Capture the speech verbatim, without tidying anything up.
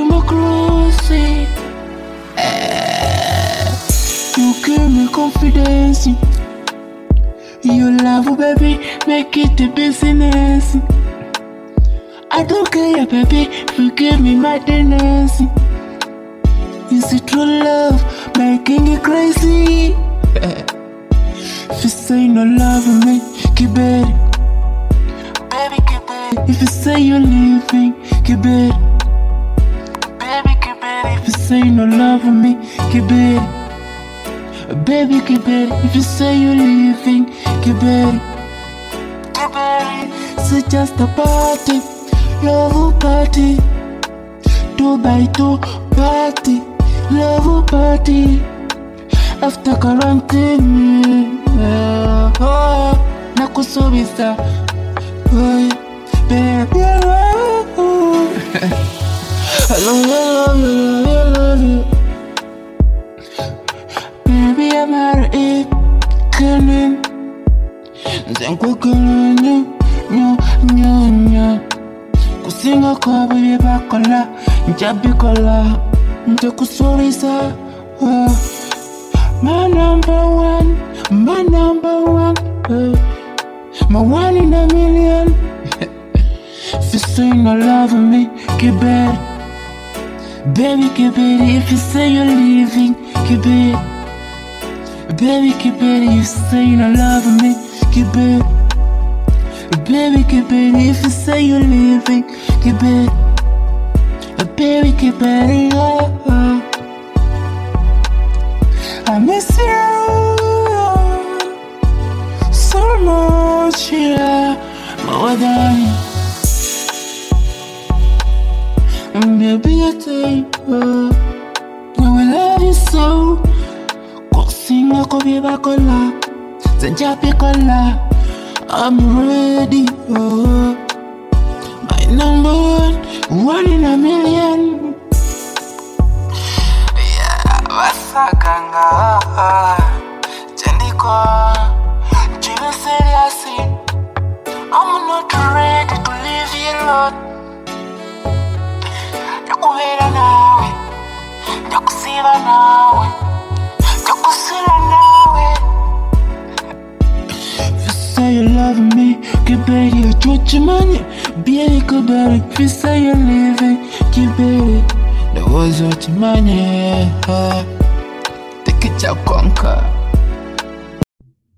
my closely. You give me confidence. Your love, baby, make it a business. I don't care, baby, forgive me my madness. You see true love, making it crazy. If you say no love me, keep it. Baby, keep it. If you say you're leaving, keep it. Baby, keep it. If you say no love me, keep it. Baby, keep it. If you say you're leaving, keep it. Keep it. It's just a party, love party. Two by two party, love party. After quarantine, uh, oh, nakusubisa, oh, baby, I love you. I love you, I love you, I love you. Baby, I'm out it, coming. Then cooking, no, no, no, no. Kusinga kwa baby bakola, njabi kola, njakusubisa, oh. My number one, my number one, uh, my one in a million. If you say you no love me, keep it. Baby, keep it. If you say you're leaving, keep it. Baby, keep it. If you say you no love me, keep it. Baby, keep it. If you say you're leaving, keep it. Baby, keep it. Oh, oh. I miss you so much, yeah, more than and baby, I tell you, uh, I love you so. Kosinga ko biba kola, zenjapi kola. I'm ready, oh, my number one, one in a million. Wasakanga Jendiko Jive seriously I'm not ready to leave you alone. Nakuhera nawe, nakusiba nawe, nakusila nawe. If you say you love me, keep it. You touch money, be good at it. If you say you're leaving, keep it. That was what money, uh, take it to conquer.